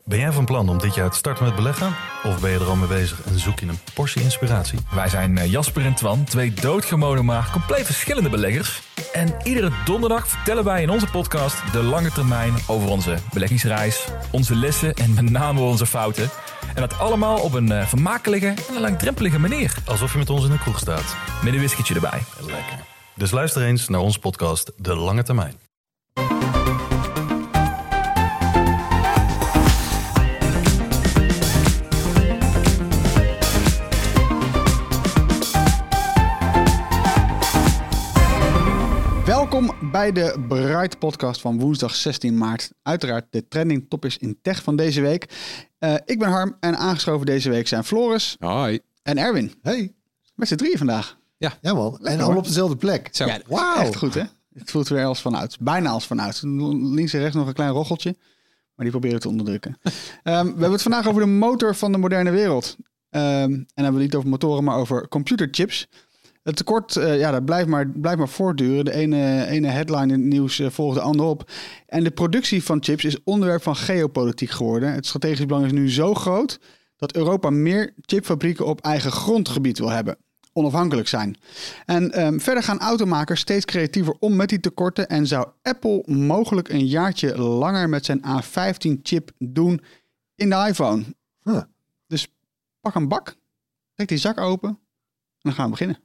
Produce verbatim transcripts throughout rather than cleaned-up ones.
Ben jij van plan om dit jaar te starten met beleggen? Of ben je er al mee bezig en zoek je een portie inspiratie? Wij zijn Jasper en Twan, twee doodgewone maar compleet verschillende beleggers. En iedere donderdag vertellen wij in onze podcast de lange termijn over onze beleggingsreis, onze lessen en met name onze fouten. En dat allemaal op een vermakelijke en een langdrempelige manier. Alsof je met ons in een kroeg staat. Met een whiskytje erbij. Lekker. Dus luister eens naar onze podcast De Lange Termijn. Welkom bij de Bright Podcast van woensdag zestien maart. Uiteraard de trending topics in tech van deze week. Uh, ik ben Harm en aangeschoven deze week zijn Floris. Hoi. En Erwin. Hey. Met z'n drieën vandaag. Ja, ja man. En allemaal op dezelfde plek. Zo. Ja, wow. Echt goed hè? Het voelt weer als vanuit. Bijna als vanuit. Links en rechts nog een klein rocheltje. Maar die proberen we te onderdrukken. um, we hebben het vandaag over de motor van de moderne wereld. Um, en dan hebben we het niet over motoren, maar over computerchips. Het tekort, uh, ja, dat blijft maar, blijft maar voortduren. De ene, ene headline in het nieuws uh, volgt de andere op. En de productie van chips is onderwerp van geopolitiek geworden. Het strategisch belang is nu zo groot dat Europa meer chipfabrieken op eigen grondgebied wil hebben. Onafhankelijk zijn. En um, verder gaan automakers steeds creatiever om met die tekorten. En zou Apple mogelijk een jaartje langer met zijn A vijftien chip doen in de iPhone. Huh. Dus pak een bak, trek die zak open en dan gaan we beginnen.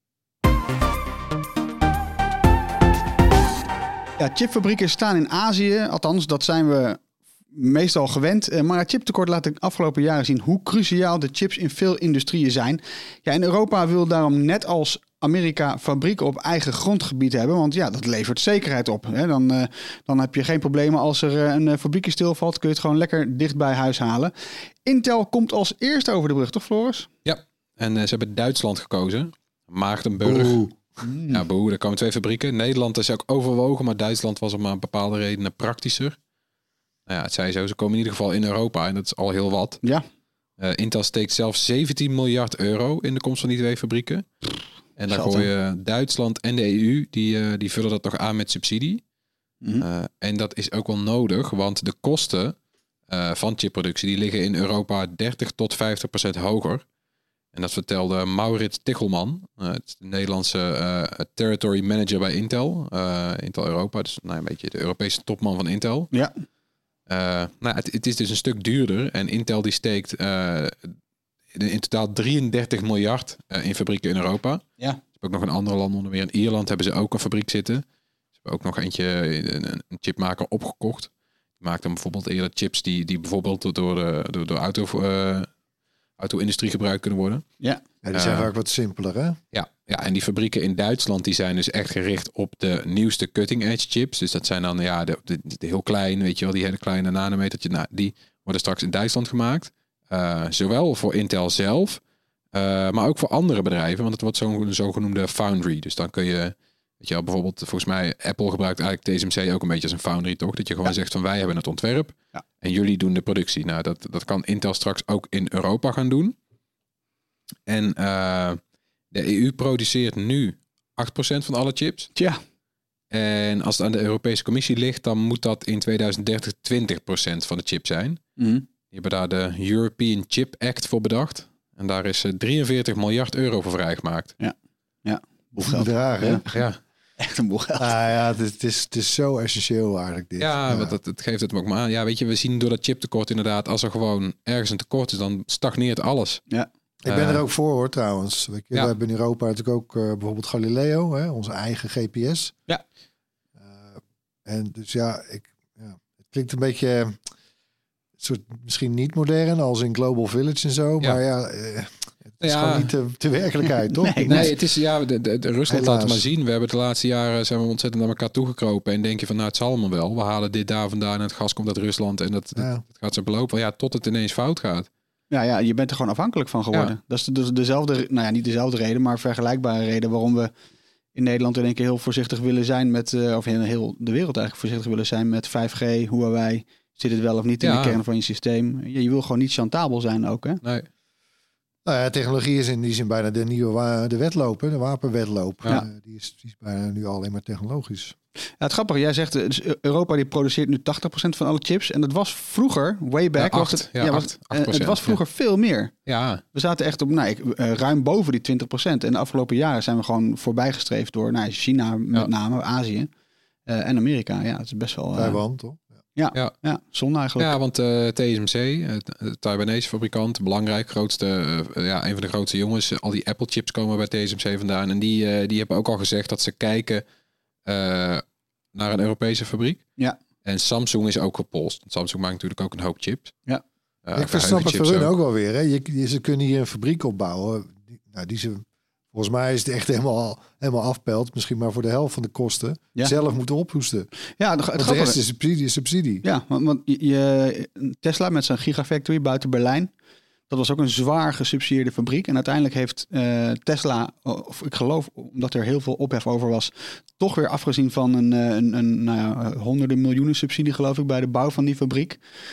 Ja, chipfabrieken staan in Azië, althans dat zijn we meestal gewend. Maar het chiptekort laat de afgelopen jaren zien hoe cruciaal de chips in veel industrieën zijn. Ja, en Europa wil daarom net als Amerika fabrieken op eigen grondgebied hebben. Want ja, dat levert zekerheid op. Hè. Dan, uh, dan heb je geen problemen als er uh, een uh, fabriekje stilvalt. Kun je het gewoon lekker dicht bij huis halen. Intel komt als eerste over de brug, toch Floris? Ja, en uh, ze hebben Duitsland gekozen. Maagdenburg. Oeh. Mm. Ja, boe, er komen twee fabrieken. Nederland is ook overwogen, maar Duitsland was om maar bepaalde redenen praktischer. Nou ja, het zei zo, ze komen in ieder geval in Europa en dat is al heel wat. Ja. Uh, Intel steekt zelf zeventien miljard euro in de komst van die twee fabrieken. En dan gooien Duitsland en de E U, die, uh, die vullen dat nog aan met subsidie. Mm-hmm. Uh, en dat is ook wel nodig, want de kosten uh, van chipproductie die liggen in Europa dertig tot vijftig procent hoger. En dat vertelde Maurits Tichelman, uh, het de Nederlandse uh, territory manager bij Intel. Uh, Intel Europa, dus nou, een beetje de Europese topman van Intel. Ja. Uh, nou, het, het is dus een stuk duurder. En Intel die steekt uh, in totaal drieëndertig miljard uh, in fabrieken in Europa. Ja. Ze hebben ook nog een andere land onder meer. In Ierland hebben ze ook een fabriek zitten. Ze hebben ook nog eentje, een, een chipmaker opgekocht. Die maakt dan bijvoorbeeld eerder chips die, die bijvoorbeeld door de, door de auto... Uh, auto-industrie gebruikt kunnen worden. Ja, ja die zijn uh, vaak wat simpeler, hè? Ja, ja, en die fabrieken in Duitsland die zijn dus echt gericht op de nieuwste cutting-edge chips. Dus dat zijn dan ja de, de, de heel klein, weet je wel, die hele kleine nanometertje. Nou, die worden straks in Duitsland gemaakt. Uh, zowel voor Intel zelf, uh, maar ook voor andere bedrijven. Want het wordt zo'n zogenoemde foundry. Dus dan kun je, weet je wel, bijvoorbeeld, volgens mij Apple gebruikt eigenlijk T S M C ook een beetje als een foundry, toch? Dat je gewoon ja. zegt van wij hebben het ontwerp. Ja. En jullie doen de productie. Nou, dat, dat kan Intel straks ook in Europa gaan doen. En uh, de E U produceert nu acht procent van alle chips. Ja. En als het aan de Europese Commissie ligt, dan moet dat in tweeduizend dertig twintig procent van de chip zijn. Mm. Die hebben daar de European Chip Act voor bedacht. En daar is drieënveertig miljard euro voor vrijgemaakt. Ja, ja. Hoeveel bedragen, hè? Ja. Echt een boel geld. Ah, ja, het is, het is zo essentieel eigenlijk dit. Ja, ja. Want dat, het geeft het ook maar aan. Ja, weet je, we zien door dat chiptekort inderdaad, als er gewoon ergens een tekort is, dan stagneert alles. Ja. Ik ben uh, er ook voor hoor trouwens. We, ja. we hebben in Europa natuurlijk ook uh, bijvoorbeeld Galileo, hè, onze eigen G P S. Ja. Uh, en dus ja, ik, ja, het klinkt een beetje uh, soort misschien niet modern als in Global Village en zo, ja. maar ja. Uh, Het is ja. gewoon niet de, de werkelijkheid, toch? Nee, nee, het is ja, de, de, de Rusland laat het maar zien. We hebben de laatste jaren zijn we ontzettend naar elkaar toegekropen en denk je van, nou, het zal allemaal wel. We halen dit daar vandaan en het gas komt uit Rusland en dat, ja. dat, dat gaat zo belopen. Ja, tot het ineens fout gaat. Ja, ja, je bent er gewoon afhankelijk van geworden. Ja. Dat is dus dezelfde, nou ja, niet dezelfde reden, maar vergelijkbare reden waarom we in Nederland in één keer heel voorzichtig willen zijn met, uh, of in heel de wereld eigenlijk voorzichtig willen zijn met vijf G, Huawei. Zit het wel of niet in ja. de kern van je systeem? Ja, je wil gewoon niet chantabel zijn ook, hè? Nee. Nou ja, technologie is in die zin bijna de nieuwe wa- de wedloop, hè, de wapenwedloop. Ja. Uh, die, is, die is bijna nu alleen maar technologisch. Ja, het grappige, jij zegt, dus Europa die produceert nu tachtig procent van alle chips. En dat was vroeger, way back, Ja, was acht, het, ja, ja, acht, was, acht uh, procent, het was vroeger ja. veel meer. Ja. We zaten echt op nou, ik, uh, ruim boven die twintig procent. En de afgelopen jaren zijn we gewoon voorbijgestreefd door nou, China met ja. name, Azië uh, en Amerika. Ja, het is best wel... Uh, Taiwan, toch? Ja, ja. ja, zonde eigenlijk. Ja, want uh, T S M C, uh, de Taiwanese fabrikant, belangrijk, grootste, uh, ja, een van de grootste jongens. Uh, al die Apple chips komen bij T S M C vandaan. En die, uh, die hebben ook al gezegd dat ze kijken uh, naar een Europese fabriek. Ja. En Samsung is ook gepolst. Samsung maakt natuurlijk ook een hoop chips. Ja. Uh, ik versnap het voor hun ook wel weer. Hè. Je, je, ze kunnen hier een fabriek opbouwen. Die, nou, die ze, volgens mij is het echt helemaal, helemaal afpelt. Misschien maar voor de helft van de kosten. Ja. Zelf moeten ophoesten. Ja, het want de rest is subsidie. subsidie. Ja, want, want je, Tesla met zijn Gigafactory buiten Berlijn. Dat was ook een zwaar gesubsidieerde fabriek. En uiteindelijk heeft uh, Tesla, of ik geloof omdat er heel veel ophef over was, toch weer afgezien van een, een, een nou ja, honderden miljoenen subsidie, geloof ik, bij de bouw van die fabriek.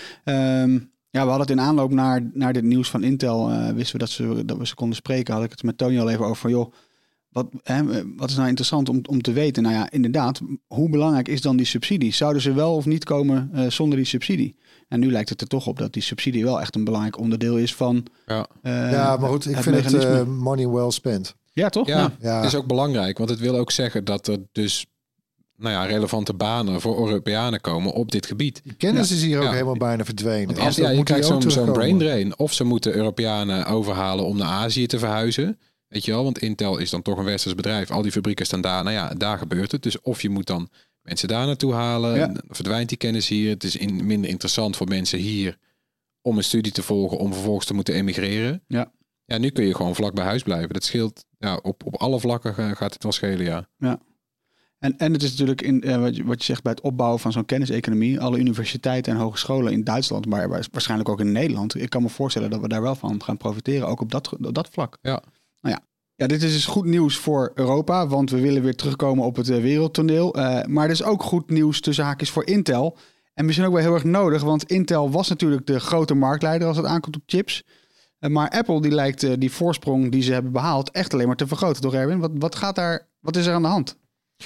Um, ja, we hadden het in aanloop naar, naar dit nieuws van Intel. Uh, wisten we dat, ze, dat we ze konden spreken. Had ik het met Tony al even over van, joh, wat, hè, wat is nou interessant om, om te weten? Nou ja, inderdaad, hoe belangrijk is dan die subsidie? Zouden ze wel of niet komen uh, zonder die subsidie? En nu lijkt het er toch op dat die subsidie wel echt een belangrijk onderdeel is van... Ja, uh, ja maar goed, ik vind mechanisme. het uh, money well spent. Ja, toch? Ja, ja, ja, het is ook belangrijk, want het wil ook zeggen dat er dus nou ja, relevante banen voor Europeanen komen op dit gebied. Die kennis ja. is hier ook ja. helemaal bijna verdwenen. Als, ja, je krijgt zo'n zo'n brain drain. Of ze moeten Europeanen overhalen om naar Azië te verhuizen. Weet je wel, want Intel is dan toch een westers bedrijf. Al die fabrieken staan daar. Nou ja, daar gebeurt het. Dus of je moet dan mensen daar naartoe halen. Ja. Verdwijnt die kennis hier. Het is in, minder interessant voor mensen hier om een studie te volgen, om vervolgens te moeten emigreren. Ja. Ja, nu kun je gewoon vlak bij huis blijven. Dat scheelt, ja, op, op alle vlakken gaat het wel schelen, ja. Ja. En, en het is natuurlijk in uh, wat, je, wat je zegt bij het opbouwen van zo'n kenniseconomie. Alle universiteiten en hogescholen in Duitsland, maar waarschijnlijk ook in Nederland. Ik kan me voorstellen dat we daar wel van gaan profiteren, ook op dat, op dat vlak. Ja. Nou ja. Ja, dit is dus goed nieuws voor Europa, want we willen weer terugkomen op het uh, wereldtoneel. Uh, maar het is ook goed nieuws tussen haakjes voor Intel. En misschien ook wel heel erg nodig, want Intel was natuurlijk de grote marktleider als het aankomt op chips. Uh, maar Apple die lijkt uh, die voorsprong die ze hebben behaald echt alleen maar te vergroten, toch Erwin? Wat, wat gaat daar, wat is er aan de hand?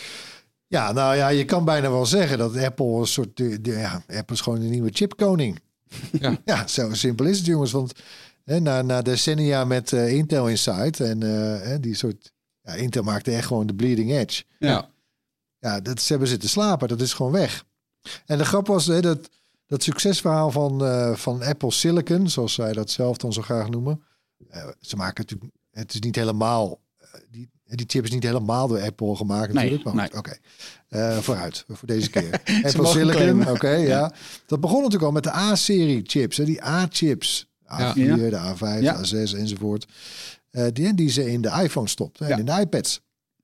Ja, nou ja, je kan bijna wel zeggen dat Apple een soort, de, de, ja, Apple is gewoon de nieuwe chipkoning. Ja, ja zo simpel is het, jongens, want hè, na, na decennia met uh, Intel Inside en uh, die soort, ja, Intel maakte echt gewoon de bleeding edge. Ja, ja, dat ze hebben zitten slapen, dat is gewoon weg. En de grap was hè, dat dat succesverhaal van uh, van Apple Silicon, zoals zij dat zelf dan zo graag noemen. Uh, ze maken natuurlijk, het is niet helemaal uh, die Die chip is niet helemaal door Apple gemaakt natuurlijk. Nee, maar nee. Oké, okay. uh, vooruit voor deze keer. Apple Silicon, oké, okay, ja. ja. Dat begon natuurlijk al met de A-serie chips, hè, die A-chips. A vier, ja. de A vijf, ja. de A zes enzovoort. Uh, die, die ze in de iPhone stopten en ja. in de iPads.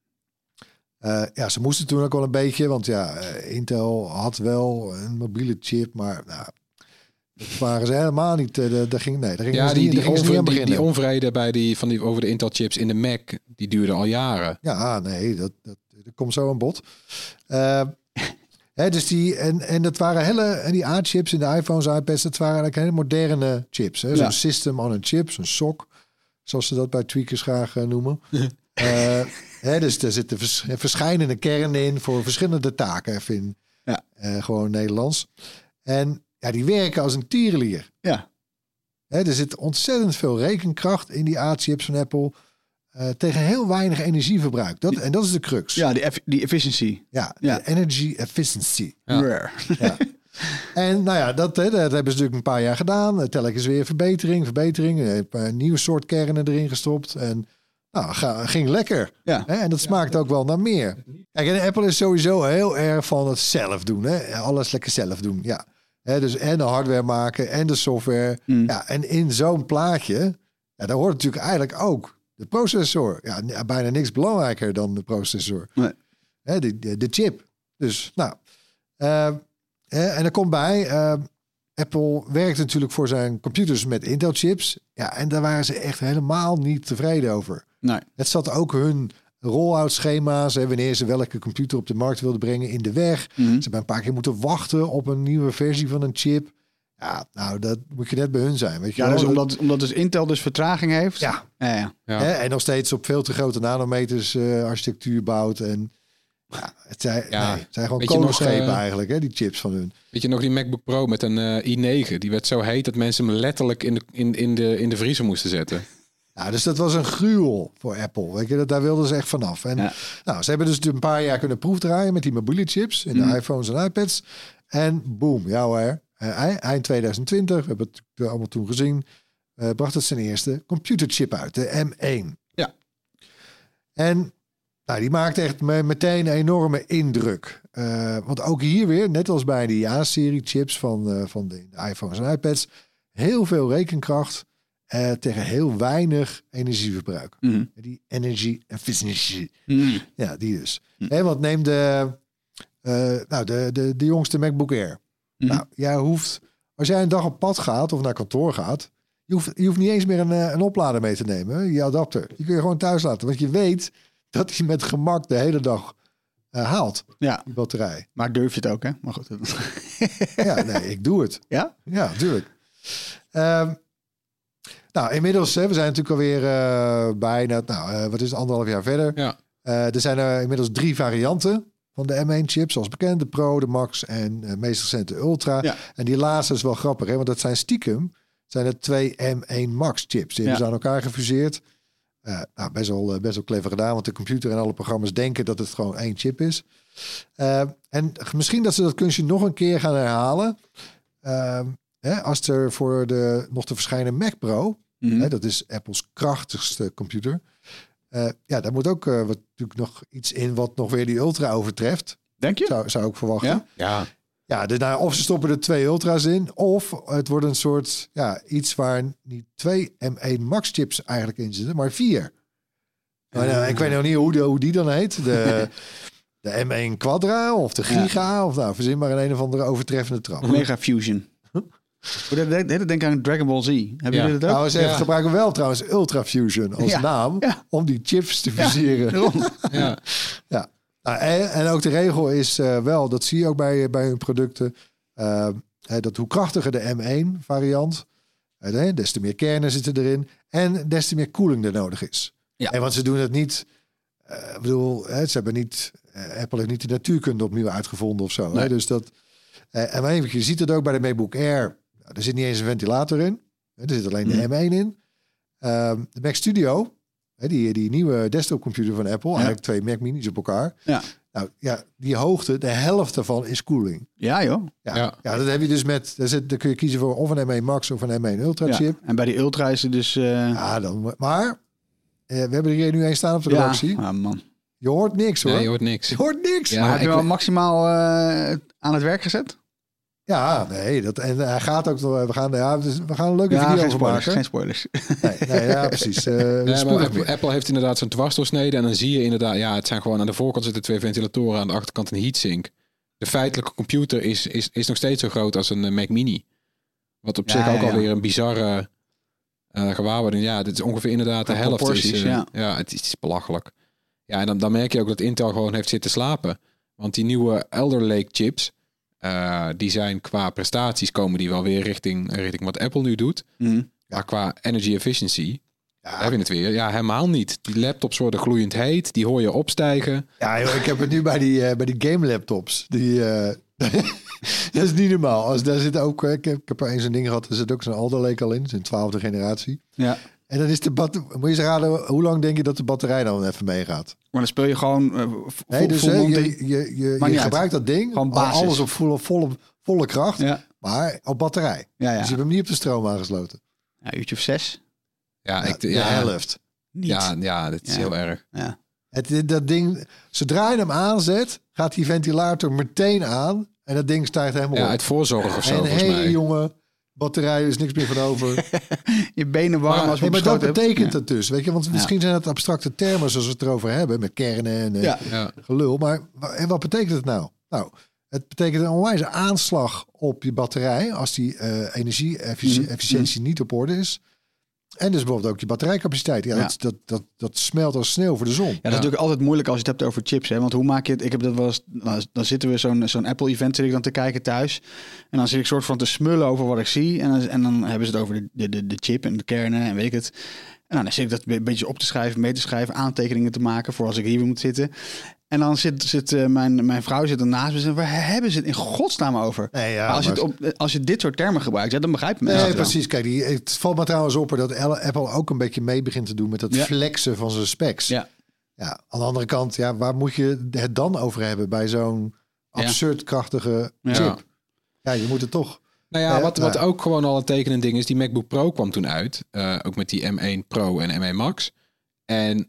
Uh, ja, ze moesten toen ook wel een beetje, want ja, uh, Intel had wel een mobiele chip, maar nou, dat waren ze helemaal niet. Uh, daar ging, nee, daar ging ja, ze die, niet, die, daar onvrede, niet die, die onvrede bij die, van die, over de Intel chips in de Mac, die duurde al jaren. Ja, nee, dat, dat, dat komt zo aan bod. Uh, hè, dus die, en, en dat waren hele, en die A-chips in de iPhones, iPads, dat waren eigenlijk hele moderne chips. Hè? Zo'n ja. system on a chip, zo'n S O C, zoals ze dat bij tweakers graag uh, noemen. uh, hè, dus er zitten vers, verschillende kernen in voor verschillende taken, even in ja. uh, gewoon Nederlands. En ja, die werken als een tierenlier. Ja. Hè, er zit ontzettend veel rekenkracht in die A-chips van Apple. Uh, tegen heel weinig energieverbruik. Dat, en dat is de crux. Ja, die, eff- die efficiency. Ja, ja. energy efficiency. Ja. Ja. En nou ja, dat, hè, dat hebben ze natuurlijk een paar jaar gedaan. Telkens weer verbetering, verbetering. Een paar nieuwe soort kernen erin gestopt. En nou, ga, ging lekker. Ja. Hè, en dat smaakt ja. ook wel naar meer. Kijk, en Apple is sowieso heel erg van het zelf doen. Hè? Alles lekker zelf doen, ja. Hè, dus en de hardware maken en de software. Mm. Ja, en in zo'n plaatje, ja, daar hoort natuurlijk eigenlijk ook de processor. Ja, bijna niks belangrijker dan de processor. Nee. Hè, de, de, de chip. Dus, nou. Uh, hè, en er komt bij, uh, Apple werkt natuurlijk voor zijn computers met Intel chips. Ja, en daar waren ze echt helemaal niet tevreden over. Nee. Het zat ook hun roll-out schema's, hè, wanneer ze welke computer op de markt wilden brengen, in de weg. Mm-hmm. Ze hebben een paar keer moeten wachten op een nieuwe versie van een chip. Ja, nou, dat moet je net bij hun zijn. Weet je ja, wel? dus omdat, omdat dus Intel dus vertraging heeft. Ja. Ja, ja. Ja. Hè? En nog steeds op veel te grote nanometers uh, architectuur bouwt. En ja, het zijn, Ja. nee, het zijn gewoon Weet je nog, kolenschepen uh, eigenlijk, hè, die chips van hun. Weet je nog die MacBook Pro met een uh, i negen? Die werd zo heet dat mensen hem letterlijk in de, in, in de, in de vriezer moesten zetten. Ja, dus dat was een gruwel voor Apple. Weet je, dat, daar wilden ze echt vanaf. En Ja. nou, ze hebben dus een paar jaar kunnen proefdraaien met die mobiele chips in de Mm. iPhones en iPads. En boom, ja hoor. Uh, eind twintig twintig, we hebben het allemaal toen gezien, uh, bracht het zijn eerste computerchip uit, de M één. Ja. En nou, die maakte echt me- meteen een enorme indruk. Uh, want ook hier weer, net als bij die A-serie chips van, uh, van de, de iPhones en iPads, heel veel rekenkracht uh, tegen heel weinig energieverbruik. Mm. Die energy efficiency. Mm. Ja, die dus. Hm. Hè, want neem de, uh, nou, de, de, de jongste MacBook Air. Mm. Nou, jij hoeft, als jij een dag op pad gaat of naar kantoor gaat, je hoeft, je hoeft niet eens meer een, uh, een oplader mee te nemen, je adapter. Die kun je gewoon thuis laten, want je weet dat hij met gemak de hele dag uh, haalt, Ja, die batterij. maar durf je het ook, hè? Maar goed. Ja, nee, ik doe het. Ja? Ja, natuurlijk. Um, nou, inmiddels, hè, we zijn natuurlijk alweer uh, bijna, nou, uh, wat is het, anderhalf jaar verder. Ja. Uh, er zijn er inmiddels drie varianten van de M één chip, zoals bekend, de Pro, de Max en uh, meest recent de Ultra. Ja. En die laatste is wel grappig, hè, want dat zijn stiekem zijn het twee M één Max chips. Die Ja. hebben ze aan elkaar gefuseerd. Uh, nou, best wel, uh, best wel clever gedaan, want de computer en alle programma's denken dat het gewoon één chip is. Uh, en misschien dat ze dat kunstje nog een keer gaan herhalen. Uh, hè, als er voor de nog te verschijnen Mac Pro, Mm. hè, dat is Apple's krachtigste computer. Uh, ja, daar moet ook uh, wat, natuurlijk nog iets in wat nog weer die Ultra overtreft. Denk je? Zou, zou ik verwachten. Ja? Ja. Ja, dus nou, of ze stoppen er twee Ultra's in, of het wordt een soort ja, iets waar niet twee M één Max chips eigenlijk in zitten, maar vier. Maar, nou, ik weet nog niet hoe, de, hoe die dan heet. De, de M één Quadra of de Giga. Of nou, verzin maar een een of andere overtreffende trap. Mega Fusion. Dat deed ik denk aan Dragon Ball Z. Hebben Ja. jullie dat ook? Nou, ze Ja. gebruiken wel trouwens Ultra Fusion als Ja. naam Ja. om die chips te fuseren. Daarom. Ja. Ja. Nou, en, en ook de regel is uh, wel, dat zie je ook bij, bij hun producten, uh, hè, dat hoe krachtiger de M één variant, uh, des te meer kernen zitten erin en des te meer koeling er nodig is. Ja. En want ze doen het niet, uh, ik bedoel, hè, ze hebben niet, uh, Apple heeft niet de natuurkunde opnieuw uitgevonden of zo. Nee. Hè, dus dat, uh, en maar even, je ziet het ook bij de MacBook Air, nou, er zit niet eens een ventilator in, hè, er zit alleen de Mm. M één in. Uh, de Mac Studio, hè, die, die nieuwe desktopcomputer van Apple, Ja. eigenlijk twee Mac Minis op elkaar. Ja. Nou ja, die hoogte, de helft daarvan is koeling. Ja, joh. Ja, Ja. ja. dat heb je dus met, daar, zit, daar kun je kiezen voor of een M één Max of een M één Ultra Ja. chip. En bij die Ultra is het dus... Uh... Ja, dan, maar eh, we hebben er hier nu een staan op de ja. redactie. Ah, man. Je hoort niks hoor. Nee, je je, hoort niks. hoort niks. Ja, Maar heb je ik- wel maximaal uh, aan het werk gezet? Ja, nee, dat, en hij gaat ook nog, we gaan, ja, dus we gaan een leuke video geen over spoilers. maken. Geen spoilers. Nee, nee, ja, precies. Uh, Nee, maar spoedig Apple, weer. Apple heeft inderdaad zo'n dwarsdoorsnede. En dan zie je inderdaad, ja, het zijn gewoon aan de voorkant zitten twee ventilatoren, aan de achterkant een heatsink. De feitelijke computer is, is, is nog steeds zo groot als een uh, Mac Mini. Wat op Ja, zich ook ja, ja. alweer een bizarre uh, gewaarwording. Ja, dit is ongeveer inderdaad de Qua helft. Is, proporties, uh, ja. ja, het is, het is belachelijk. Ja, en dan, dan merk je ook dat Intel gewoon heeft zitten slapen. Want die nieuwe Alder Lake chips, uh, die zijn qua prestaties komen die wel weer richting, richting wat Apple nu doet. Mm. Maar qua energy efficiency, Ja, daar heb je het weer. Ja, helemaal niet. Die laptops worden gloeiend heet. Die hoor je opstijgen. ja joh, ik heb het nu bij die, uh, bij die game laptops. Die, uh, dat is niet normaal. Als, daar zit ook, uh, ik, heb, ik heb er eens een ding gehad, er zit ook zo'n Alder Lake al in. Zijn twaalfde generatie. Ja. En dan is de batterij, moet je eens raden, hoe lang denk je dat de batterij dan even meegaat? Maar dan speel je gewoon... Uh, v- Nee, dus full hè, Monty. je, je, je, Maakt je niet gebruikt dat ding, Gewoon al- basis. alles op volle, volle, volle kracht, Ja. maar op batterij. Ja, ja. Dus je hebt hem niet op de stroom aangesloten. Ja, een uurtje of zes. Ja, Ja, ik, de ja, helft. Niet. ja, ja, dat is Ja. heel erg. Ja. Het, dat ding, zodra je hem aanzet, gaat die ventilator meteen aan en dat ding stijgt helemaal Ja, op. uit voorzorg of zo, en volgens hé mij. jongen, batterij is niks meer van over. Je benen warm Maar- als we Nee, maar dat beschoten betekent hebben. het dus, weet je, want misschien zijn het abstracte termen zoals we het erover hebben, met kernen en eh, Ja. Ja. gelul. Maar wa- en wat betekent het nou? Nou, het betekent een onwijze aanslag op je batterij als die uh, energie-efficiëntie Mhm. niet op orde is. En dus bijvoorbeeld ook die batterijcapaciteit. Ja, Ja. Dat, dat, dat, dat smelt als sneeuw voor de zon. Ja, dat is natuurlijk altijd moeilijk als je het hebt over chips. Hè? Want hoe maak je het? Ik heb dat wel eens. Nou, dan zitten we zo'n zo'n Apple-event zit ik dan te kijken thuis. En dan zit ik soort van te smullen over wat ik zie. En dan, en dan hebben ze het over de, de, de, de chip en de kernen en weet ik het. En dan zit ik dat een beetje op te schrijven, mee te schrijven, aantekeningen te maken voor als ik hier weer moet zitten. En dan zit, zit uh, mijn, mijn vrouw zit er naast me en zegt, waar hebben ze het in godsnaam over? Nee, ja, maar als, maar... Je het op, als je dit soort termen gebruikt, ja, dan begrijpen mensen Nee, het wel. precies. Kijk, die, het valt me trouwens op dat Apple ook een beetje mee begint te doen met het Ja. flexen van zijn specs. Ja. Ja, aan de andere kant, ja, waar moet je het dan over hebben bij zo'n absurd krachtige Ja. chip? Ja. Ja, je moet het toch. Nou ja, Ja, wat, wat nou. ook gewoon al een tekenend ding is, die MacBook Pro kwam toen uit. Uh, ook met die M één Pro en M één Max. En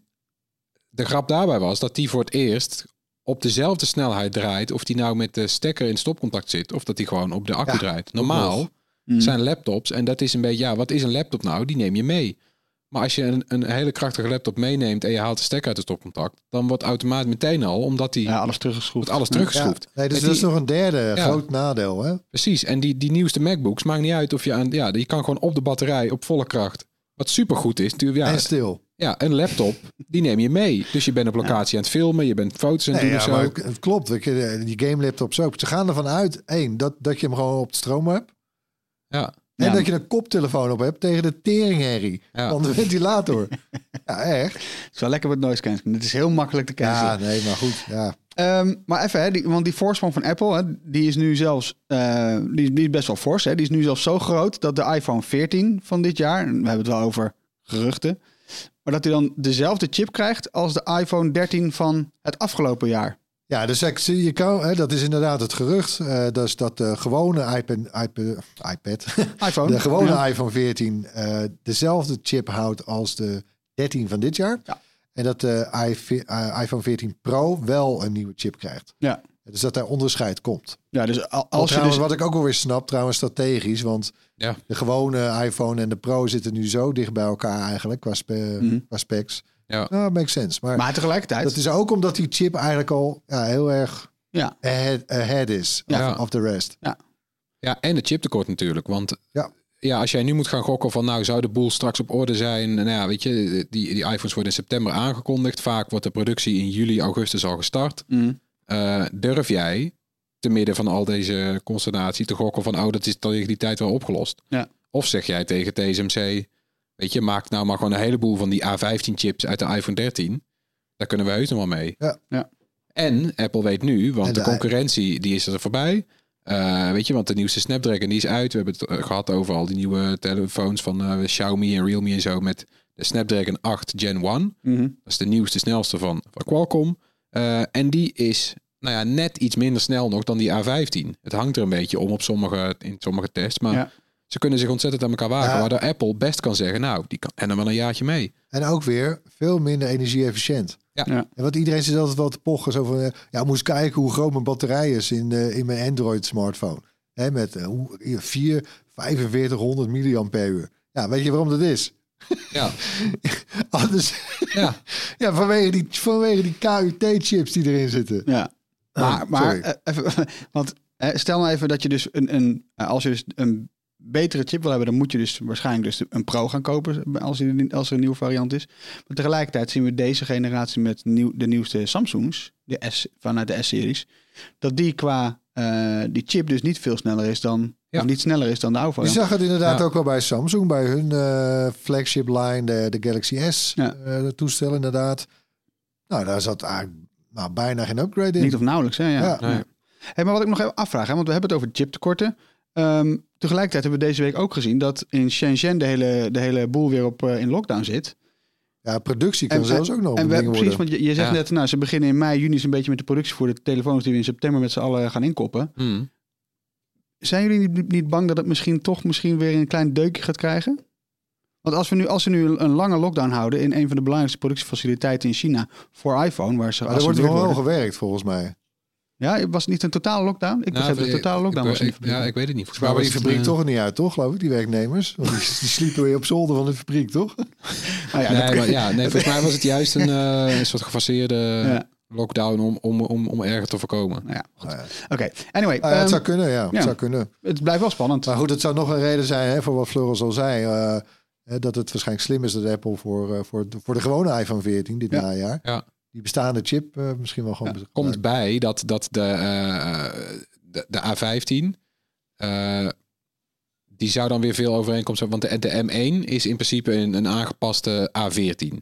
de grap daarbij was dat die voor het eerst op dezelfde snelheid draait. Of die nou met de stekker in stopcontact zit. Of dat die gewoon op de accu Ja, draait. Normaal Mm. zijn laptops. En dat is een beetje, ja, wat is een laptop nou? Die neem je mee. Maar als je een, een hele krachtige laptop meeneemt en je haalt de stekker uit de stopcontact. Dan wordt automatisch meteen al, omdat die Ja, alles teruggeschroefd. wordt alles teruggeschroefd. Ja, nee, dus En dat is die- nog een derde Ja. groot nadeel. Hè? Precies, en die, die nieuwste MacBooks maakt niet uit of je aan... Ja, je kan gewoon op de batterij, op volle kracht. Wat supergoed is. natuurlijk. Ja, En stil. ja, een laptop, die neem je mee. Dus je bent op locatie aan het filmen, je bent foto's aan het Nee, doen ja, of zo. maar het- het klopt. weet je, Die game laptops ook. Ze gaan ervan uit, één, dat, dat je hem gewoon op de stroom hebt. Ja, En Ja. dat je een koptelefoon op hebt tegen de teringherrie Ja. van de ventilator. Ja, echt. Het is wel lekker met noise cancelling. Het is heel makkelijk te cancelen. Ja, nee, maar goed. Ja. Ehm, maar even, hè, die, want die voorsprong van Apple, hè, die is nu zelfs eh, die, is- die is best wel fors. Hè, die is nu zelfs zo groot dat de iPhone veertien van dit jaar, en we hebben het wel over geruchten, maar dat hij dan dezelfde chip krijgt als de iPhone dertien van het afgelopen jaar. Ja, dus ik zie- je kan, hè, dat is inderdaad het gerucht. eh dus dat de gewone iPad, iPad, iPad iPhone. de gewone Ja. iPhone veertien eh, dezelfde chip houdt als de dertien van dit jaar. Ja. En dat de i- eh, iPhone veertien Pro wel een nieuwe chip krijgt. Ja. Dus dat er onderscheid komt. Ja, dus al- Als als je trouwens, dus... wat ik ook alweer snap, trouwens strategisch. Want ja. de gewone iPhone en de Pro zitten nu zo dicht bij elkaar eigenlijk qua, spe- Mhm. qua specs. Ja. Nou, makes sense. Maar, Maar tegelijkertijd... dat is ook omdat die chip eigenlijk al ja, heel erg Ja. ahead, ahead is Ja. of, of the rest. Ja, en het chiptekort natuurlijk. Want Ja. ja, als jij nu moet gaan gokken van nou zou de boel straks op orde zijn. Nou ja, weet je, die, die iPhones worden in september aangekondigd. Vaak wordt de productie in juli, augustus al gestart. Mm. Uh, durf jij te midden van al deze consternatie te gokken van oh, dat is tegen die tijd wel opgelost? Ja. Of zeg jij tegen T S M C, weet je, maak nou maar gewoon een heleboel van die A vijftien chips uit de iPhone dertien. Daar kunnen we heus nog wel mee. Ja. Ja. En Apple weet nu, want En de de- concurrentie die is er voorbij. Uh, weet je, want de nieuwste Snapdragon die is uit. We hebben het uh, gehad over al die nieuwe telefoons van uh, Xiaomi en Realme en zo met de Snapdragon acht Gen één. Mhm. Dat is de nieuwste, snelste van, van Qualcomm. Uh, en die is nou ja, net iets minder snel nog dan die A vijftien. Het hangt er een beetje om op sommige, in sommige tests. Maar Ja. ze kunnen zich ontzettend aan elkaar wagen. Ja. Waardoor Apple best kan zeggen, nou, die kan en dan wel een jaartje mee. En ook weer veel minder energie-efficiënt. Ja. Ja. En wat iedereen zit altijd wel te pochen. Zo van, eh, ja, moest kijken hoe groot mijn batterij is in, uh, in mijn Android-smartphone. Hè, met uh, hoe- vier, vijfenveertighonderd milliampère-uur. Ja, weet je waarom dat is? Ja, Oh, dus, ja. ja, vanwege die, vanwege die K U T-chips die erin zitten. Ja. Maar, Oh, maar sorry. eh, even, want eh, stel nou even dat je dus een, een eh, als je dus een betere chip wil hebben, dan moet je dus waarschijnlijk dus een Pro gaan kopen als er, als er een nieuwe variant is. Maar tegelijkertijd zien we deze generatie met nieuw, de nieuwste Samsungs, de S vanuit de S-series, dat die qua uh, die chip dus niet veel sneller is dan Ja. of niet sneller is dan de oude Je variant. zag het inderdaad Ja. ook wel bij Samsung, bij hun uh, flagship line, de, de Galaxy S Ja. uh, de toestel inderdaad. Nou, daar zat eigenlijk nou, bijna geen upgrade in. Niet of nauwelijks, hè? Ja. Ja. Nee. Hey, maar wat ik nog even afvraag, hè, want we hebben het over chiptekorten. Um, tegelijkertijd hebben we deze week ook gezien dat in Shenzhen de hele, de hele boel weer op uh, in lockdown zit. Ja, productie kan En- zelfs ook nog En een we, ding precies, worden. want je, je zegt Ja. net, nou, ze beginnen in mei, juni een beetje met de productie voor de telefoons die we in september met z'n allen gaan inkoppen. Hmm. Zijn jullie niet, niet bang dat het misschien toch misschien weer een klein deukje gaat krijgen? Want als we nu, als we nu een lange lockdown houden in een van de belangrijkste productiefaciliteiten in China voor iPhone, waar ze Maar er wordt nog wel worden. gewerkt volgens mij. Ja, was het niet een totale lockdown? Ik begreep dat Nou, een totale lockdown ik, was. in de ik, fabriek. ja, ik weet het niet. Volgens Maar mij die was fabriek het, uh, toch niet uit, toch, geloof ik, die werknemers? Want die, die sliepen weer op zolder van de fabriek, toch? Nou ja, nee, dat- maar, ja, nee, volgens mij was het juist een, uh, een soort gefaseerde Ja. lockdown om, om, om, om erger te voorkomen. Nou ja, goed. Nou ja. Oké, anyway. Ah, ja, het ehm, zou kunnen, ja. ja. Het zou kunnen. het blijft wel spannend. Maar goed, het zou nog een reden zijn hè, voor wat Floris al zei. Uh, Uh, dat het waarschijnlijk slim is dat Apple voor, uh, voor, de, voor de gewone iPhone veertien dit ja. najaar... Ja. die bestaande chip uh, misschien wel gewoon... Ja, komt bij dat, dat de, uh, de, de A vijftien... Uh, die zou dan weer veel overeenkomst hebben. Want de, de M één is in principe een, een aangepaste A veertien.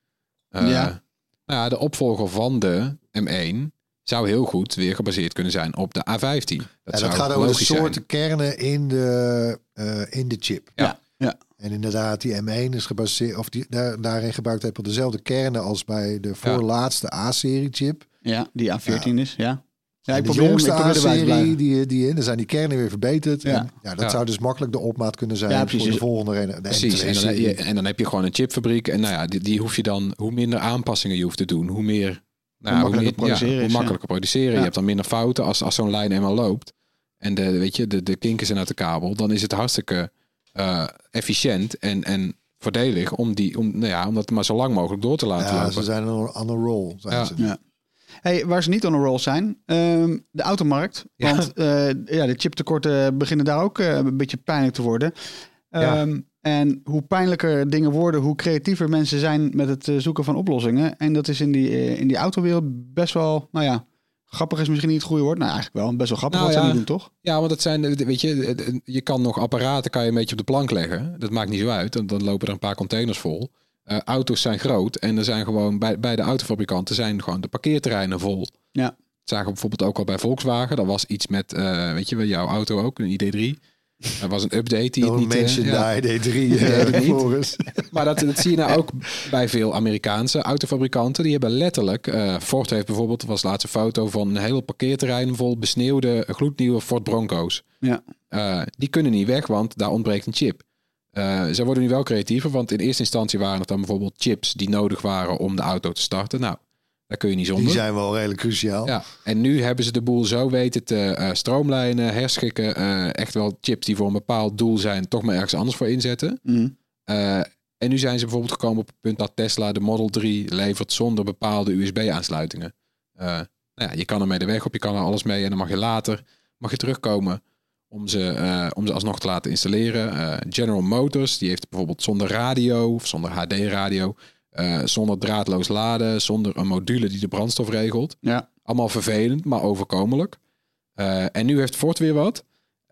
Uh, ja. Nou ja, de opvolger van de M één... zou heel goed weer gebaseerd kunnen zijn op de A vijftien. Dat, ja, dat gaat over de soorten kernen in de, uh, in de chip. Ja. Ja. En inderdaad, die M één is gebaseerd... of die, daar, daarin gebruikt Apple dezelfde kernen... als bij de voorlaatste ja. A-serie chip. Ja, die A veertien ja. is, ja. Ja, ik de probeer, jongste ik A-serie, die, die in, dan zijn die kernen weer verbeterd. Ja. En, ja, dat ja. zou dus makkelijk de opmaat kunnen zijn ja, voor de volgende. De precies, en dan, je, en dan heb je gewoon een chipfabriek. En nou ja, die, die hoef je dan... hoe minder aanpassingen je hoeft te doen, hoe meer... Nou, hoe makkelijker hoe, meer, produceren ja, hoe is, makkelijker ja. produceren. Ja. Je hebt dan minder fouten als, als zo'n lijn eenmaal loopt. En de, weet je, de, de kinken zijn uit de kabel. Dan is het hartstikke uh, efficiënt en, en voordelig om, die, om, nou ja, om dat maar zo lang mogelijk door te laten ja, lopen. Ze zijn on a roll. Zijn ja. ze. Ja. Hey, waar ze niet on a roll zijn, um, de automarkt. Ja. Want uh, ja, de chiptekorten beginnen daar ook uh, een beetje pijnlijk te worden. Um, ja. En hoe pijnlijker dingen worden, hoe creatiever mensen zijn met het uh, zoeken van oplossingen. En dat is in die, uh, in die autowereld best wel, nou ja, grappig is misschien niet het goede woord. Nou, eigenlijk wel, best wel grappig nou, wat ja. ze nu doen, toch? Ja, want dat zijn, weet je, je kan nog apparaten kan je een beetje op de plank leggen. Dat maakt niet zo uit, dan, dan lopen er een paar containers vol. Uh, auto's zijn groot en er zijn gewoon bij, bij de autofabrikanten zijn gewoon de parkeerterreinen vol. Ja. Dat zagen we bijvoorbeeld ook al bij Volkswagen. Dat was iets met, uh, weet je, bij jouw auto ook, een I D drie. Er was een update die no het niet... mention uh, ja. I D drie uh, volgens. Maar dat, dat zie je nou ook bij veel Amerikaanse autofabrikanten. Die hebben letterlijk... Uh, Ford heeft bijvoorbeeld, was de laatste foto van een heel parkeerterrein vol besneeuwde, gloednieuwe Ford Bronco's. Ja. Uh, die kunnen niet weg, want daar ontbreekt een chip. Uh, ze worden nu wel creatiever, want in eerste instantie waren het dan bijvoorbeeld chips die nodig waren om de auto te starten. Nou, daar kun je niet zonder. Die zijn wel redelijk cruciaal. Ja, en nu hebben ze de boel zo weten te uh, stroomlijnen, herschikken. Uh, echt wel chips die voor een bepaald doel zijn, toch maar ergens anders voor inzetten. Mm. Uh, en nu zijn ze bijvoorbeeld gekomen op het punt dat Tesla de Model drie levert zonder bepaalde U S B-aansluitingen. Uh, nou ja, je kan ermee de weg op, je kan er alles mee en dan mag je later mag je terugkomen om ze, uh, om ze alsnog te laten installeren. Uh, General Motors, die heeft bijvoorbeeld zonder radio of zonder H D-radio... Uh, zonder draadloos laden, zonder een module die de brandstof regelt. Ja. Allemaal vervelend, maar overkomelijk. Uh, en nu heeft Ford weer wat.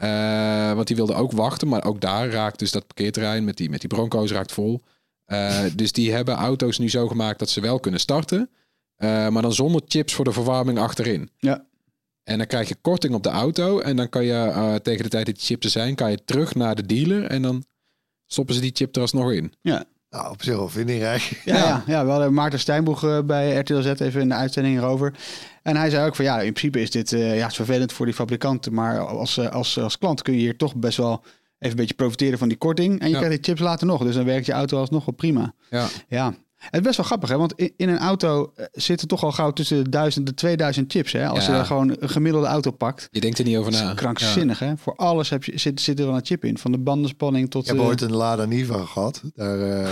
Uh, want die wilde ook wachten, maar ook daar raakt dus dat parkeerterrein met die, met die Bronco's raakt vol. Uh, dus die hebben auto's nu zo gemaakt dat ze wel kunnen starten. Uh, maar dan zonder chips voor de verwarming achterin. Ja. En dan krijg je korting op de auto. En dan kan je uh, tegen de tijd dat die chips er zijn, kan je terug naar de dealer. En dan stoppen ze die chip er alsnog in. Ja. Nou, op zich wel vindingrijk. Ja, ja. ja, we hadden Maarten Steinboeg uh, bij R T L Z even in de uitzending erover. En hij zei ook van ja, in principe is dit uh, ja, het is vervelend voor die fabrikanten. Maar als, uh, als, als klant kun je hier toch best wel even een beetje profiteren van die korting. En je ja. krijgt die chips later nog. Dus dan werkt je auto alsnog wel prima. Ja. Ja. Het is best wel grappig, hè? Want in, in een auto zitten toch al gauw tussen de duizend en tweeduizend chips. Hè? Als ja. je dan gewoon een gemiddelde auto pakt. Je denkt er niet over na. Dat is krankzinnig, ja. hè? Voor alles heb je, zit, zit er wel een chip in. Van de bandenspanning tot... Ik heb uh... ooit een Lada Niva gehad. Daar, uh,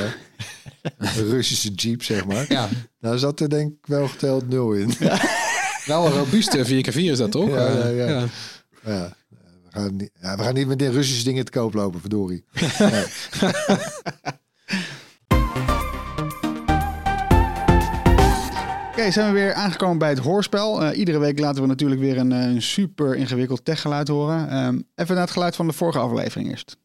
een Russische Jeep, zeg maar. Ja. Daar zat er denk ik wel geteld nul in. Ja. Wel een robuuste vier keer vier is dat toch? Ja, ja, ja. ja. ja. We, gaan niet, ja we gaan niet met de Russische dingen te koop lopen, verdorie. Nee. Oké, okay, zijn we weer aangekomen bij het hoorspel. Uh, iedere week laten we natuurlijk weer een, een super ingewikkeld techgeluid horen. Um, even naar het geluid van de vorige aflevering eerst.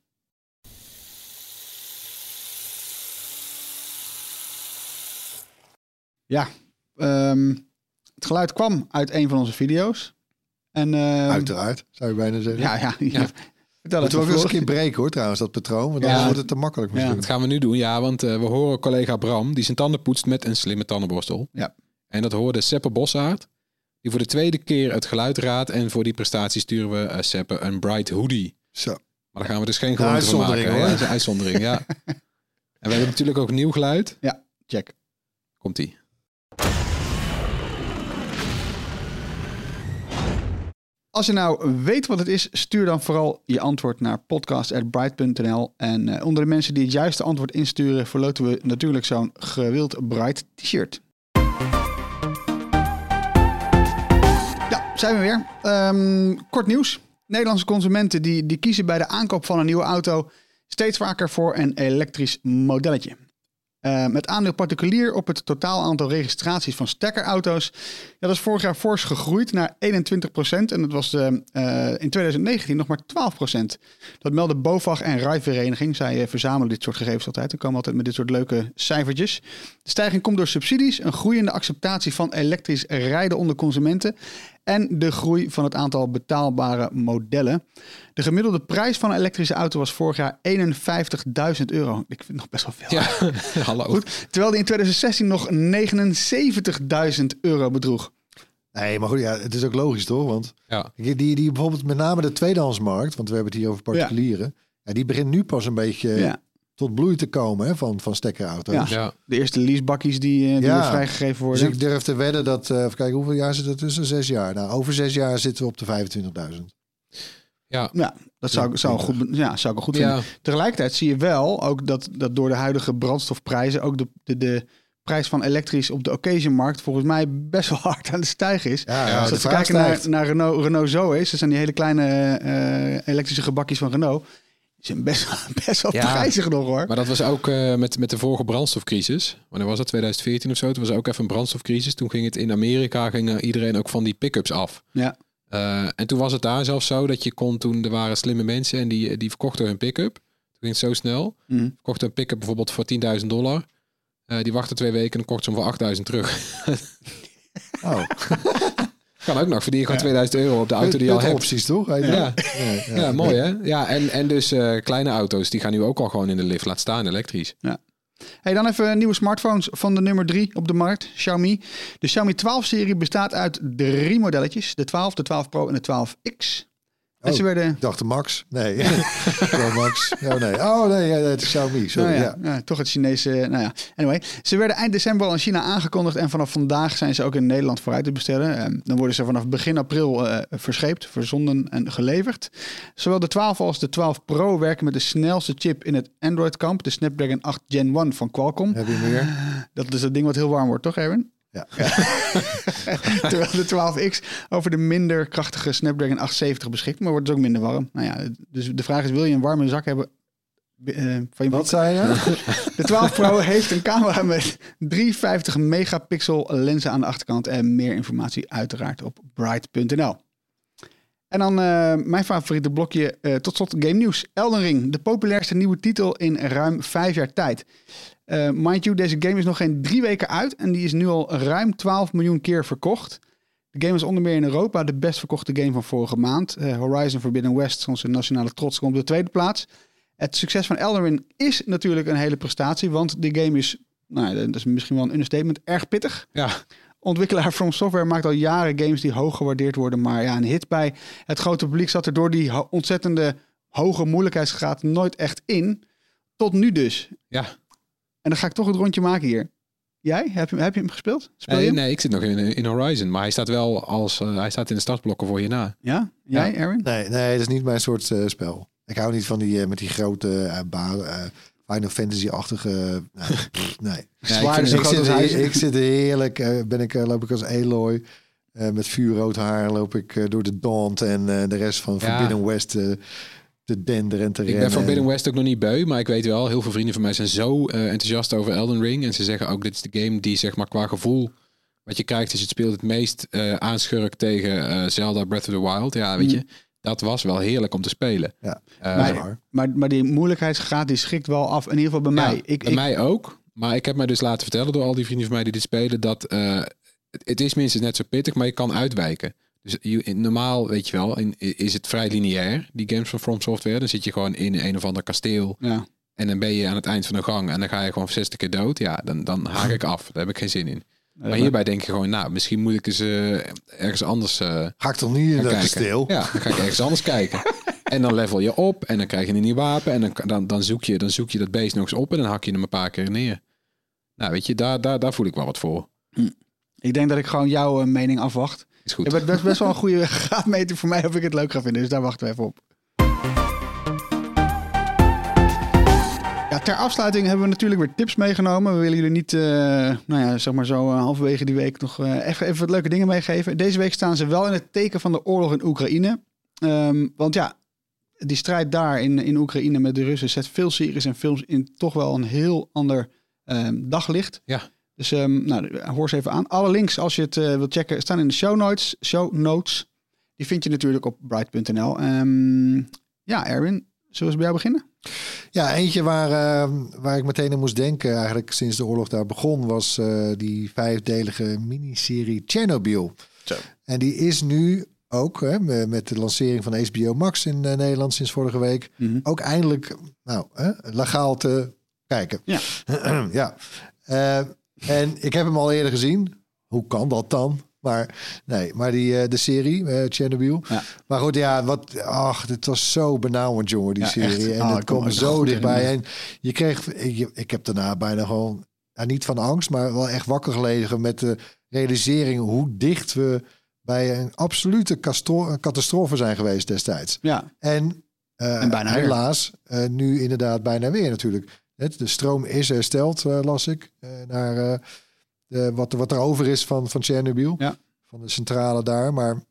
Ja, um, het geluid kwam uit een van onze video's. En, um, Uiteraard, zou je bijna zeggen. Ja, ja. ja. Vertel het. Moeten we ook eens een keer breken hoor, trouwens, dat patroon. Want dan ja. wordt het te makkelijk misschien. Ja. Dat gaan we nu doen, ja. Want uh, we horen collega Bram, die zijn tanden poetst met een slimme tandenborstel. Ja. En dat hoorde Seppe Bossaert, die voor de tweede keer het geluid raadt. En voor die prestatie sturen we uh, Seppe een Bright Hoodie. Zo. Maar daar gaan we dus geen gewoonte van maken. Ja, dat is een uitzondering, ja. En we hebben natuurlijk ook nieuw geluid. Ja, check. Komt-ie. Als je nou weet wat het is, stuur dan vooral je antwoord naar podcast at bright punt n l. En uh, onder de mensen die het juiste antwoord insturen, verloten we natuurlijk zo'n gewild Bright t-shirt. Ja, zijn we weer. Um, kort nieuws. Nederlandse consumenten die, die kiezen bij de aankoop van een nieuwe auto Steeds vaker voor een elektrisch modelletje. Uh, met aandeel particulier op het totaal aantal registraties van stekkerauto's. Ja, dat is vorig jaar fors gegroeid naar eenentwintig procent. En dat was uh, uh, in twintig negentien nog maar twaalf procent. Dat melden BOVAG en Rijvereniging. Zij uh, verzamelen dit soort gegevens altijd. En komen altijd met dit soort leuke cijfertjes. De stijging komt door subsidies, een groeiende acceptatie van elektrisch rijden onder consumenten en de groei van het aantal betaalbare modellen. De gemiddelde prijs van een elektrische auto was vorig jaar eenenvijftigduizend euro. Ik vind het nog best wel veel. Ja, hallo. Goed, terwijl die in twintig zestien nog negenenzeventigduizend euro bedroeg. Nee, maar goed, ja, het is ook logisch toch? Want ja. die, die bijvoorbeeld met name de tweedehandsmarkt, want we hebben het hier over particulieren, ja. Ja, die begint nu pas een beetje ja. tot bloei te komen hè, van, van stekkerauto's. Ja. Ja. De eerste leasebakkies die, die ja. weer vrijgegeven worden. Dus ik durf te wedden dat, uh, even kijken, hoeveel jaar zit er tussen? Zes jaar. Nou, over zes jaar zitten we op de vijfentwintigduizend. Ja, ja dat zou, zou, goed, ja, zou ik goed vinden. Ja. Tegelijkertijd zie je wel ook dat, dat door de huidige brandstofprijzen ook de, de, de prijs van elektrisch op de occasionmarkt volgens mij best wel hard aan het stijgen is. Ja, ja, dus als we kijken naar, naar Renault, Renault Zoe's, dat zijn die hele kleine uh, elektrische gebakjes van Renault. Die zijn best, best wel ja, prijzig nog hoor. Maar dat was ook uh, met, met de vorige brandstofcrisis. Wanneer was dat? twintig veertien of zo? Toen was er ook even een brandstofcrisis. Toen ging het in Amerika, ging uh, iedereen ook van die pick-ups af. Ja. Uh, en toen was het daar zelfs zo dat je kon, toen er waren slimme mensen en die, die verkochten hun pick-up. Toen ging het zo snel. Mm. Verkochten een pick-up bijvoorbeeld voor tienduizend dollar. Uh, die wachten twee weken en dan kocht ze hem voor achtduizend terug. Oh. Kan ook nog, verdien je gewoon ja. tweeduizend euro op de auto die je al hebt. Opties toch? Ja, ja. Ja, ja, ja mooi hè? Ja, en, en dus uh, kleine auto's, die gaan nu ook al gewoon in de lift. Laat staan elektrisch. Ja. Hey, dan even nieuwe smartphones van de nummer drie op de markt, Xiaomi. De Xiaomi twaalf-serie bestaat uit drie modelletjes. De twaalf, de twaalf Pro en de twaalf X. En oh, ze werden... ik dacht de Max. Nee. Pro Max. Oh nee, oh, nee ja, het is Xiaomi. Sorry, nou ja, ja. Ja, toch het Chinese... Nou ja, anyway. Ze werden eind december al in China aangekondigd en vanaf vandaag zijn ze ook in Nederland vooruit te bestellen. Um, dan worden ze vanaf begin april uh, verscheept, verzonden en geleverd. Zowel de twaalf als de twaalf Pro werken met de snelste chip in het Android-kamp, de Snapdragon acht Gen één van Qualcomm. Heb je meer? Dat is het ding wat heel warm wordt, toch Erwin? Ja. Terwijl de twaalf X over de minder krachtige Snapdragon achthonderdzeventig beschikt, maar wordt dus ook minder warm. Nou ja, dus de vraag is, wil je een warme zak hebben uh, van je Wat zei je? De twaalf Pro heeft een camera met driehonderdvijftig megapixel lenzen aan de achterkant en meer informatie uiteraard op bright punt n l. En dan uh, mijn favoriete blokje, uh, tot slot game nieuws. Elden Ring, de populairste nieuwe titel in ruim vijf jaar tijd. Uh, mind you, deze game is nog geen drie weken uit en die is nu al ruim twaalf miljoen keer verkocht. De game is onder meer in Europa de best verkochte game van vorige maand. Uh, Horizon Forbidden West, onze nationale trots, komt op de tweede plaats. Het succes van Elden Ring is natuurlijk een hele prestatie, want die game is, nou, dat is misschien wel een understatement, erg pittig. Ja. Ontwikkelaar From Software maakt al jaren games die hoog gewaardeerd worden, maar ja, een hit bij het grote publiek zat er door die ho- ontzettende hoge moeilijkheidsgraad nooit echt in. Tot nu dus. Ja. En dan ga ik toch het rondje maken hier. Jij? Heb je, heb je hem gespeeld? Speel je nee, hem? nee, ik zit nog in, in Horizon, maar hij staat wel als uh, hij staat in de startblokken voor je na. Ja? Jij, ja. Erwin? Nee, nee, dat is niet mijn soort uh, spel. Ik hou niet van die uh, met die grote uh, ba- uh, Final Fantasy-achtige. Uh, pff, nee. Zwaar, ik, zo ik, groot zit, als ik, hij. ik zit heerlijk. Uh, ben ik, uh, loop ik als Aloy. Uh, met vuurrood haar loop ik uh, door de Daunt en uh, de rest van Ja. Forbidden West uh, te denderen en te Ik rennen. ben Forbidden West ook nog niet beu, maar ik weet wel, heel veel vrienden van mij zijn zo uh, enthousiast over Elden Ring. En ze zeggen ook, dit is de game die zeg maar qua gevoel, wat je krijgt is het speelt het meest uh, aanschurkt tegen uh, Zelda Breath of the Wild. Ja, weet Mm. je, dat was wel heerlijk om te spelen. Ja. Uh, Maar, maar, maar die moeilijkheidsgraad die schikt wel af. In ieder geval bij mij. Ja, ik, bij ik, mij ook. Maar ik heb mij dus laten vertellen door al die vrienden van mij die dit spelen, dat uh, het, het is minstens net zo pittig, maar je kan uitwijken. Dus je, normaal, weet je wel, in, is het vrij lineair, die games van From Software. Dan zit je gewoon in een of ander kasteel. Ja. En dan ben je aan het eind van de gang en dan ga je gewoon zestig keer dood. Ja, dan, dan haak ik af. Daar heb ik geen zin in. Maar hierbij denk je gewoon, nou, misschien moet ik eens uh, ergens anders uh, Haak toch niet in dat kijken. kasteel? Ja, dan ga ik ergens anders kijken. En dan level je op en dan krijg je een nieuw wapen. En dan, dan, dan, zoek je, dan zoek je dat beest nog eens op en dan hak je hem een paar keer neer. Nou, weet je, daar, daar, daar voel ik wel wat voor. Hm. Ik denk dat ik gewoon jouw uh, mening afwacht. Is goed. Je bent best, best wel een goede graadmeter voor mij of ik het leuk ga vinden. Dus daar wachten we even op. Ja, ter afsluiting hebben we natuurlijk weer tips meegenomen. We willen jullie niet, uh, nou ja, zeg maar zo uh, halverwege die week nog uh, even, even wat leuke dingen meegeven. Deze week staan ze wel in het teken van de oorlog in Oekraïne. Um, want ja, die strijd daar in, in Oekraïne met de Russen zet veel series en films in toch wel een heel ander um, daglicht. Ja. Dus um, nou, hoor ze even aan. Alle links, als je het uh, wilt checken, staan in de show notes. Show notes. Die vind je natuurlijk op bright punt n l. Um, ja, Erwin, zullen we bij jou beginnen? Ja, eentje waar, uh, waar ik meteen aan moest denken, eigenlijk sinds de oorlog daar begon, was uh, die vijfdelige miniserie Chernobyl. Zo. En die is nu ook, hè, met de lancering van H B O Max in uh, Nederland sinds vorige week, mm-hmm. ook eindelijk nou, uh, legaal te kijken. Ja. ja. Uh, en ik heb hem al eerder gezien. Hoe kan dat dan? Maar nee, maar die uh, de serie uh, Chernobyl. Ja. Maar goed, ja, wat, ach, dit was zo benauwend, jongen, die ja, serie. Echt. En oh, het kwam zo dichtbij. En je kreeg, ik, ik heb daarna bijna gewoon, ja, niet van angst, maar wel echt wakker gelegen met de realisering hoe dicht we bij een absolute castro- catastrofe zijn geweest destijds. Ja. En, uh, en bijna helaas, uh, nu inderdaad bijna weer natuurlijk. Het, de stroom is hersteld, uh, las ik, uh, naar uh, de, wat, wat er over is van, van Chernobyl. Ja. Van de centrale daar, maar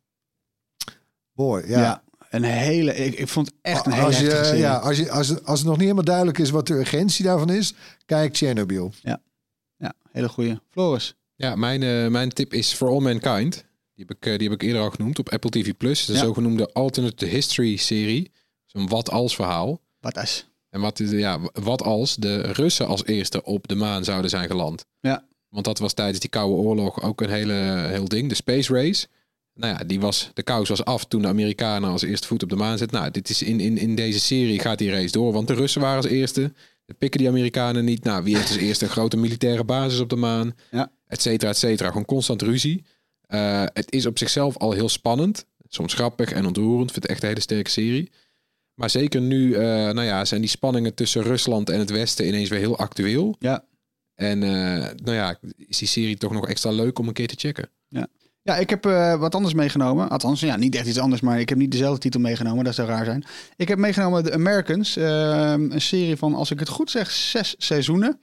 boy, ja. ja een hele, ik, ik vond het echt een hele als je, heftige serie. Ja, als, je, als, als het nog niet helemaal duidelijk is wat de urgentie daarvan is, kijk Chernobyl. Ja, ja, hele goeie. Floris? Ja, mijn, uh, mijn tip is For All Mankind. Die heb ik, uh, die heb ik eerder al genoemd op Apple T V Plus. De ja. zogenoemde Alternate History serie. Zo'n wat als verhaal. Wat als? En wat, ja, wat als de Russen als eerste op de maan zouden zijn geland. Ja. Want dat was tijdens die Koude Oorlog ook een hele, heel ding. De Space Race. Nou ja, die was, de kous was af toen de Amerikanen als eerste voet op de maan zetten. Nou, dit is in, in, in deze serie gaat die race door. Want de Russen waren als eerste. De pikken die Amerikanen niet. Nou, wie heeft als eerste een grote militaire basis op de maan? Ja. Et cetera, et cetera. Gewoon constant ruzie. Uh, het is op zichzelf al heel spannend. Soms grappig en ontroerend. Ik vind het echt een hele sterke serie. Maar zeker nu uh, nou ja, zijn die spanningen tussen Rusland en het Westen ineens weer heel actueel. Ja. En uh, nou ja, is die serie toch nog extra leuk om een keer te checken. Ja, ja ik heb uh, wat anders meegenomen. Althans, ja, niet echt iets anders, maar ik heb niet dezelfde titel meegenomen. Dat zou raar zijn. Ik heb meegenomen The Americans. Uh, een serie van, als ik het goed zeg, zes seizoenen.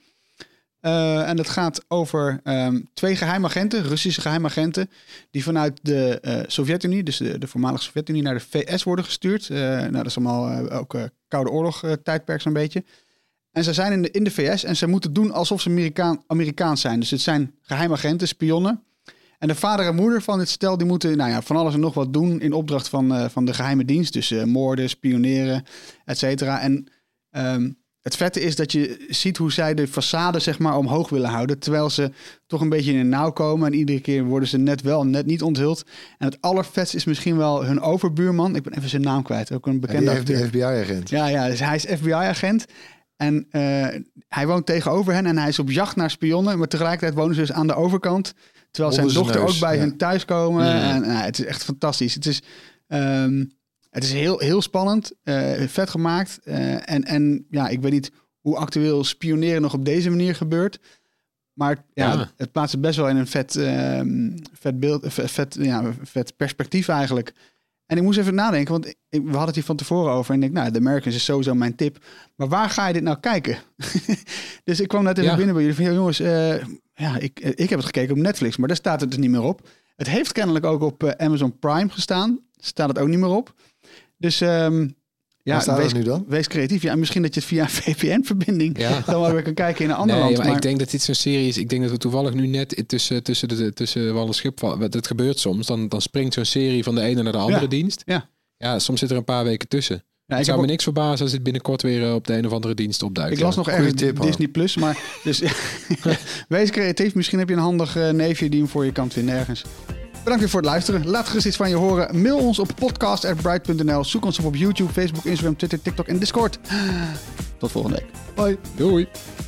Uh, en het gaat over um, twee geheimagenten, Russische geheimagenten, die vanuit de uh, Sovjet-Unie, dus de, de voormalige Sovjet-Unie, naar de V S worden gestuurd. Uh, nou, dat is allemaal uh, ook uh, Koude Oorlog uh, tijdperk zo'n beetje. En ze zijn in de, in de V S en ze moeten doen alsof ze Amerikaan, Amerikaans zijn. Dus het zijn geheimagenten, spionnen. En de vader en moeder van dit stel, die moeten nou ja, van alles en nog wat doen in opdracht van, uh, van de geheime dienst. Dus uh, moorden, spioneren, et cetera. En um, het vette is dat je ziet hoe zij de façade zeg maar omhoog willen houden, terwijl ze toch een beetje in een nauw komen. En iedere keer worden ze net wel, net niet onthuld. En het allervetste is misschien wel hun overbuurman. Ik ben even zijn naam kwijt. Ook een bekende ja, die F B I-agent. Ja, ja, dus hij is F B I-agent. En uh, hij woont tegenover hen en hij is op jacht naar spionnen. Maar tegelijkertijd wonen ze dus aan de overkant. Terwijl zijn dochter neus, ook bij ja. hen thuis komen. Ja. En uh, het is echt fantastisch. Het is... Um, Het is heel, heel spannend, uh, vet gemaakt. Uh, en, en ja, ik weet niet hoe actueel spioneren nog op deze manier gebeurt. Maar ja, ja. het plaatst het best wel in een vet, uh, vet beeld, vet, vet, ja, vet perspectief eigenlijk. En ik moest even nadenken, want ik, we hadden het hier van tevoren over. En ik denk, nou, The Americans is sowieso mijn tip. Maar waar ga je dit nou kijken? Dus ik kwam net even ja. binnen bij jullie. Van, ja, jongens, uh, ja, ik, ik heb het gekeken op Netflix, maar daar staat het dus niet meer op. Het heeft kennelijk ook op uh, Amazon Prime gestaan. Staat het ook niet meer op. Dus um, ja, wees, nu dan? wees creatief. Ja, misschien dat je het via een V P N-verbinding ja. dan wel weer kan kijken in een ander nee, land. Maar, maar ik denk dat dit zo'n serie is. Ik denk dat we toevallig nu net tussen, tussen, de, tussen wal en schip vallen. Dat gebeurt soms. Dan, dan springt zo'n serie van de ene naar de andere ja. dienst. Ja. ja, soms zit er een paar weken tussen. Ja, ik zou me ook... niks verbazen als dit binnenkort weer op de een of andere dienst opduikt. Ik las nog ergens tip, Disney Plus, maar dus wees creatief. Misschien heb je een handig uh, neefje die hem voor je kan vinden ergens. Bedankt weer voor het luisteren. Laat gerust iets van je horen. Mail ons op podcast at bright punt n l. Zoek ons op op YouTube, Facebook, Instagram, Twitter, TikTok en Discord. Tot volgende week. Hoi. Doei.